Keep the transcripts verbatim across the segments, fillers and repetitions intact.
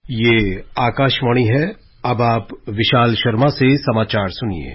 ये आकाशवाणी है। अब आप विशाल शर्मा से समाचार सुनिए।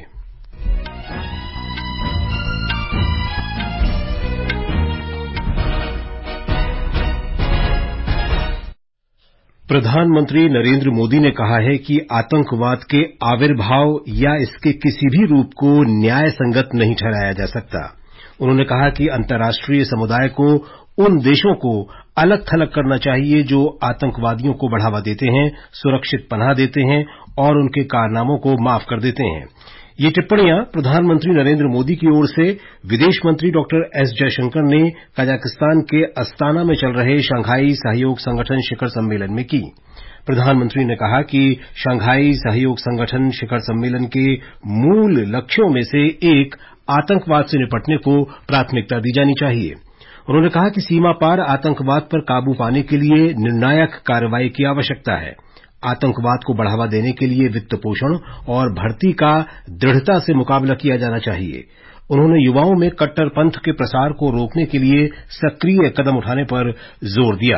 प्रधानमंत्री नरेंद्र मोदी ने कहा है कि आतंकवाद के आविर्भाव या इसके किसी भी रूप को न्याय संगत नहीं ठहराया जा सकता। उन्होंने कहा कि अंतर्राष्ट्रीय समुदाय को उन देशों को अलग थलग करना चाहिए जो आतंकवादियों को बढ़ावा देते हैं, सुरक्षित पनाह देते हैं और उनके कारनामों को माफ कर देते हैं। ये टिप्पणियां प्रधानमंत्री नरेंद्र मोदी की ओर से विदेश मंत्री डॉक्टर एस जयशंकर ने कजाकिस्तान के अस्ताना में चल रहे शंघाई सहयोग संगठन शिखर सम्मेलन में की। प्रधानमंत्री ने कहा कि शंघाई सहयोग संगठन शिखर सम्मेलन के मूल लक्ष्यों में से एक आतंकवाद से निपटने को प्राथमिकता दी जानी चाहिए। उन्होंने कहा कि सीमा पार आतंकवाद पर काबू पाने के लिए निर्णायक कार्रवाई की आवश्यकता है। आतंकवाद को बढ़ावा देने के लिए वित्त पोषण और भर्ती का दृढ़ता से मुकाबला किया जाना चाहिए। उन्होंने युवाओं में कट्टरपंथ के प्रसार को रोकने के लिए सक्रिय कदम उठाने पर जोर दिया।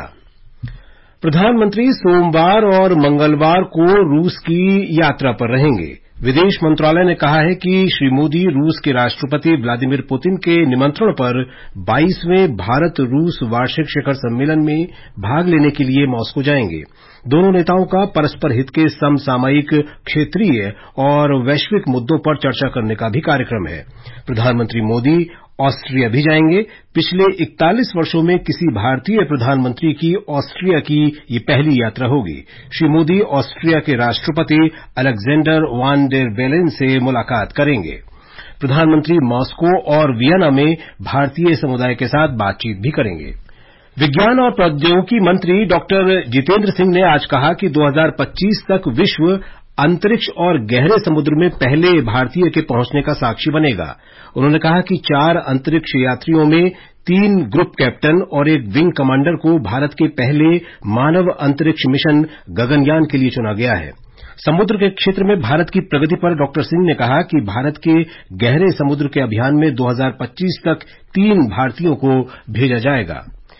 प्रधानमंत्री सोमवार और मंगलवार को रूस की यात्रा पर रहेंगे। विदेश मंत्रालय ने कहा है कि श्री मोदी रूस के राष्ट्रपति व्लादिमीर पुतिन के निमंत्रण पर बाईसवें भारत रूस वार्षिक शिखर सम्मेलन में भाग लेने के लिए मॉस्को जाएंगे। दोनों नेताओं का परस्पर हित के समसामयिक, क्षेत्रीय और वैश्विक मुद्दों पर चर्चा करने का भी कार्यक्रम है। प्रधानमंत्री मोदी ऑस्ट्रिया भी जाएंगे। पिछले इकतालीस वर्षों में किसी भारतीय प्रधानमंत्री की ऑस्ट्रिया की ये पहली यात्रा होगी। श्री मोदी ऑस्ट्रिया के राष्ट्रपति अलेक्जेंडर वान डेर बेलेन से मुलाकात करेंगे। प्रधानमंत्री मॉस्को और वियना में भारतीय समुदाय के साथ बातचीत भी करेंगे। विज्ञान और प्रौद्योगिकी मंत्री डॉक्टर जितेंद्र सिंह ने आज कहा कि दो हज़ार पच्चीस तक विश्व अंतरिक्ष और गहरे समुद्र में पहले भारतीय के पहुंचने का साक्षी बनेगा। उन्होंने कहा कि चार अंतरिक्ष यात्रियों में तीन ग्रुप कैप्टन और एक विंग कमांडर को भारत के पहले मानव अंतरिक्ष मिशन गगनयान के लिए चुना गया है। समुद्र के क्षेत्र में भारत की प्रगति पर डॉक्टर सिंह ने कहा कि भारत के गहरे समुद्र के अभियान में दो हज़ार पच्चीस तक तीन भारतीयों को भेजा जाएगा।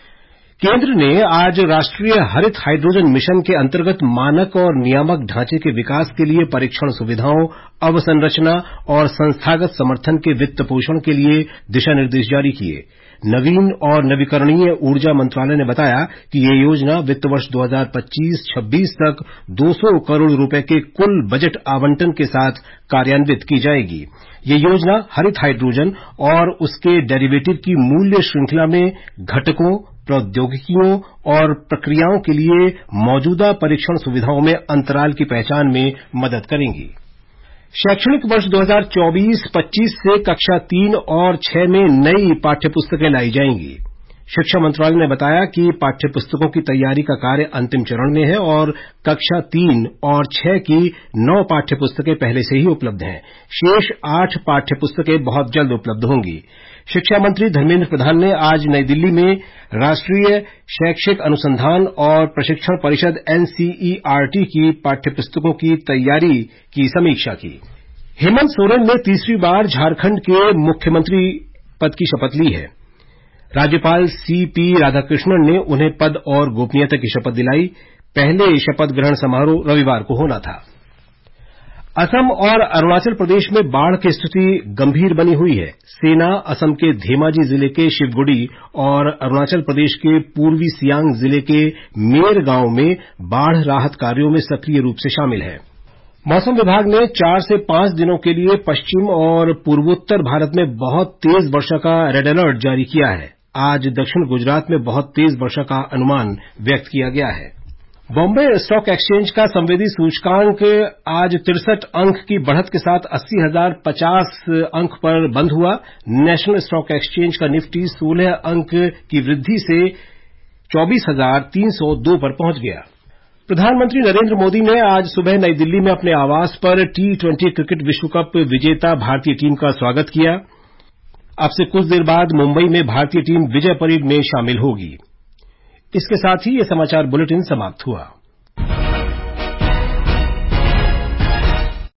केंद्र ने आज राष्ट्रीय हरित हाइड्रोजन मिशन के अंतर्गत मानक और नियामक ढांचे के विकास के लिए परीक्षण सुविधाओं, अवसंरचना और संस्थागत समर्थन के वित्त पोषण के लिए दिशा निर्देश जारी किए। नवीन और नवीकरणीय ऊर्जा मंत्रालय ने बताया कि ये योजना वित्त वर्ष दो हज़ार पच्चीस छब्बीस तक दो सौ करोड़ रुपए के कुल बजट आवंटन के साथ कार्यान्वित की जाएगी। ये योजना हरित हाइड्रोजन और उसके डेरिवेटिव की मूल्य श्रृंखला में घटकों, प्रौद्योगिकियों और प्रक्रियाओं के लिए मौजूदा परीक्षण सुविधाओं में अंतराल की पहचान में मदद करेंगी। शैक्षणिक वर्ष दो हज़ार चौबीस पच्चीस से कक्षा तीन और छह में नई पाठ्यपुस्तकें लाई जाएंगी। शिक्षा मंत्रालय ने बताया कि पाठ्यपुस्तकों की तैयारी का कार्य अंतिम चरण में है और कक्षा तीन और छह की नौ पाठ्यपुस्तकें पहले से ही उपलब्ध हैं। शेष आठ पाठ्यपुस्तकें बहुत जल्द उपलब्ध होंगी। शिक्षा मंत्री धर्मेंद्र प्रधान ने आज नई दिल्ली में राष्ट्रीय शैक्षिक अनुसंधान और प्रशिक्षण परिषद एनसीईआरटी की पाठ्यपुस्तकों की तैयारी की समीक्षा की। हेमंत सोरेन ने तीसरी बार झारखंड के मुख्यमंत्री पद की शपथ ली है। राज्यपाल सीपी राधाकृष्णन ने उन्हें पद और गोपनीयता की शपथ दिलाई। पहले शपथ ग्रहण समारोह रविवार को होना था। असम और अरुणाचल प्रदेश में बाढ़ की स्थिति गंभीर बनी हुई है। सेना असम के धेमाजी जिले के शिवगुड़ी और अरुणाचल प्रदेश के पूर्वी सियांग जिले के मेर गांव में बाढ़ राहत कार्यों में सक्रिय रूप से शामिल है। मौसम विभाग ने चार से पांच दिनों के लिए पश्चिम और पूर्वोत्तर भारत में बहुत तेज वर्षा का रेड अलर्ट जारी किया है। आज दक्षिण गुजरात में बहुत तेज वर्षा का अनुमान व्यक्त किया गया है। बॉम्बे स्टॉक एक्सचेंज का संवेदी सूचकांक आज तिरसठ अंक की बढ़त के साथ अस्सी हजार पचास अंक पर बंद हुआ। नेशनल स्टॉक एक्सचेंज का निफ्टी सोलह अंक की वृद्धि से चौबीस हजार तीन सौ दो पर पहुंच गया। प्रधानमंत्री नरेंद्र मोदी ने आज सुबह नई दिल्ली में अपने आवास पर टी ट्वेंटी क्रिकेट विश्व कप विजेता भारतीय टीम का स्वागत किया। अब से कुछ देर बाद मुंबई में भारतीय टीम विजय परेड में शामिल होगी। इसके साथ ही ये समाचार बुलेटिन समाप्त हुआ।